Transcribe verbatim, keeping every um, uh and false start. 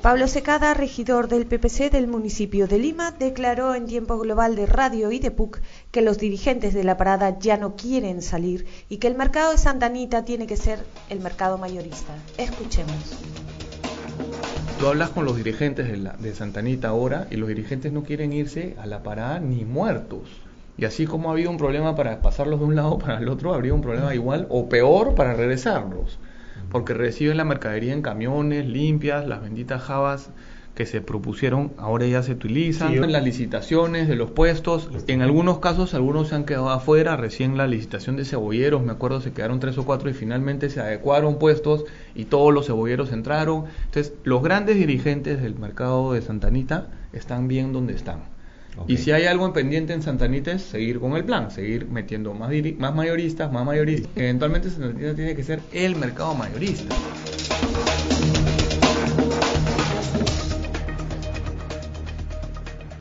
Pablo Secada, regidor del P P C del municipio de Lima, declaró en Tiempo Global de Radio y de P U C que los dirigentes de la parada ya no quieren salir y que el mercado de Santa Anita tiene que ser el mercado mayorista. Escuchemos. Tú hablas con los dirigentes de, la, de Santa Anita ahora y los dirigentes no quieren irse a la parada ni muertos. Y así como ha habido un problema para pasarlos de un lado para el otro, habría un problema igual o peor para regresarlos. Porque reciben la mercadería en camiones limpias, las benditas jabas que se propusieron ahora ya se utilizan, sí, en las licitaciones de los puestos, en algunos casos algunos se han quedado afuera, recién la licitación de cebolleros, me acuerdo se quedaron tres o cuatro y finalmente se adecuaron puestos y todos los cebolleros entraron. Entonces los grandes dirigentes del mercado de Santa Anita están bien donde están. Okay. Y si hay algo en pendiente en Santa Anita es seguir con el plan, seguir metiendo más, diri- más mayoristas, más mayoristas. Eventualmente Santa Anita tiene que ser el mercado mayorista.